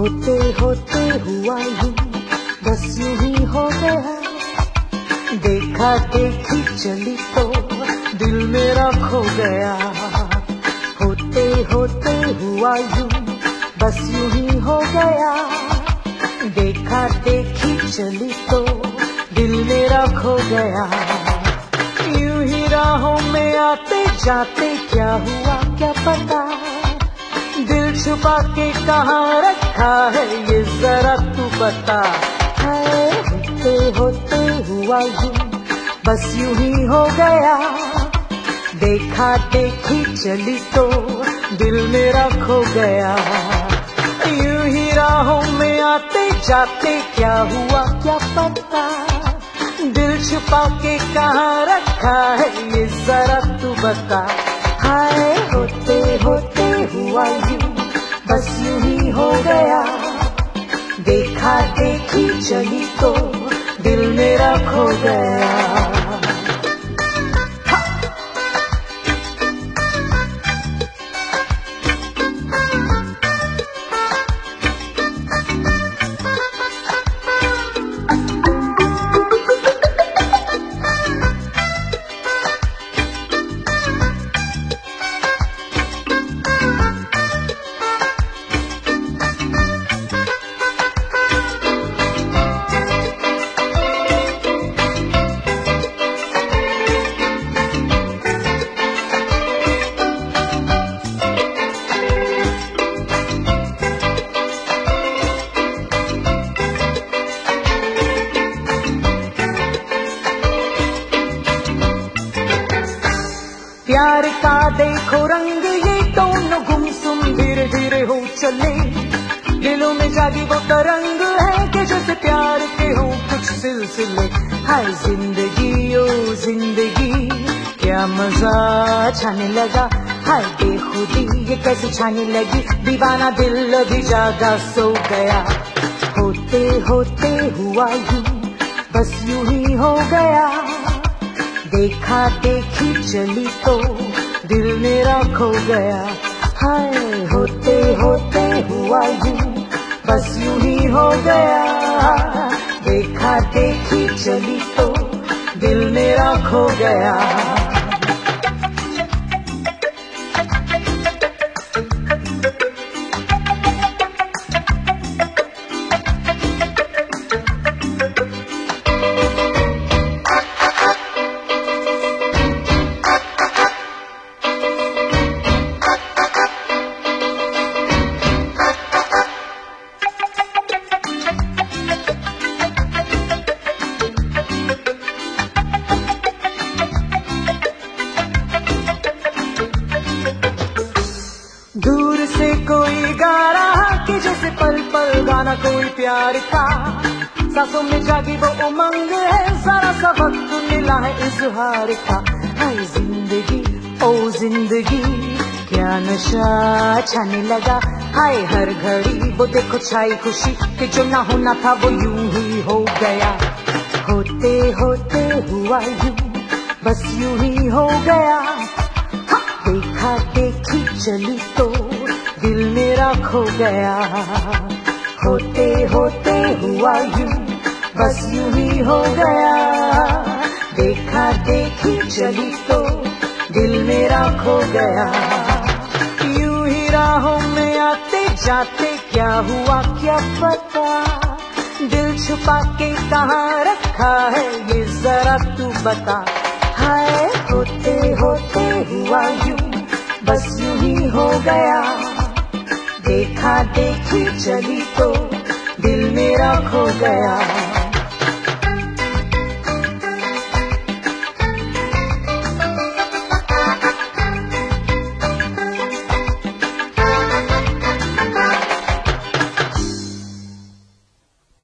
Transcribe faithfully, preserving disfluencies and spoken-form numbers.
होते होते हुआ यूं बस यूं ही हो गया, देखा देखी चली तो दिल मेरा खो गया। होते होते हुआ यूं बस यूं ही हो गया, देखा देखी चली तो दिल मेरा खो गया। यूं ही राहों में आते जाते क्या हुआ क्या पता, दिल छुपा के कहाँ रखा है ये जरा तू बता। है होते होते हुआ यूं बस यूं ही हो गया, देखा देखी चली तो दिल मेरा खो गया। यूं ही राहों में आते जाते क्या हुआ क्या पता, दिल छुपा के कहाँ रखा है ये जरा तू बता। हाय होते होते हुआ यूं बस यूं ही हो गया, देखा देखी चली तो दिल मेरा खो गया। प्यार का देखो रंग ये दोनों गुमसुम धीरे धीरे हो चले, दिलों में जागी वो तरंग है कि जैसे प्यार के हो कुछ सिलसिले। हाय जिंदगी ओ जिंदगी क्या मजा छाने लगा, हाय बेखुदी ये कैसे छाने लगी, दीवाना दिल अभी जागा सो गया। होते होते हुआ यूं बस यूं ही हो गया, देखा देखी चली तो दिल मेरा खो गया। हाय होते होते हुआ यूं बस यूं ही हो गया, देखा देखी चली तो दिल मेरा खो गया। दूर से कोई गा रहा कि जैसे पल पल गाना कोई प्यार का, सांसों में जागी वो उमंग है, सारा सा वक्त मिला है इजहार का। हाय जिंदगी ओ जिंदगी क्या नशा छाने लगा, हाय हर घड़ी वो देखो छाई खुशी कि जो ना होना था वो यूं ही हो गया। होते होते हुआ यूं बस यूं ही हो गया, देखा देखी चली तो दिल मेरा खो गया। होते होते हुआ यूं बस यूं ही हो गया, देखा देखी चली तो दिल मेरा खो गया। यूं ही राहों में आते जाते क्या हुआ क्या पता, दिल छुपा के कहाँ रखा है ये जरा तू बता। हाय होते होते हुआ यूं बस यूं ही हो गया, देखा देखी चली तो दिल मेरा खो गया।